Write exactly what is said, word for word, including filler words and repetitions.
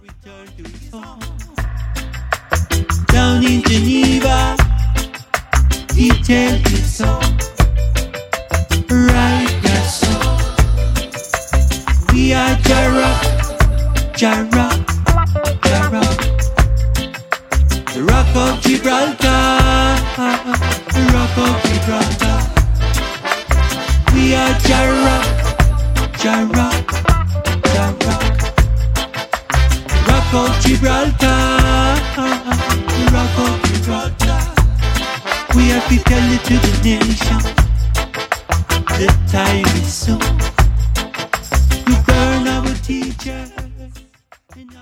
Return to his home. Down in Geneva, he tells his song. Right, that's so. We are Jara, Jara, Jara. The Rock of Gibraltar, the Rock of Gibraltar. We are Jara, Jara, Jara. The Rock of Gibraltar, the Rock of Gibraltar. We have to tell it to the nation. The time is soon to burn our teachers.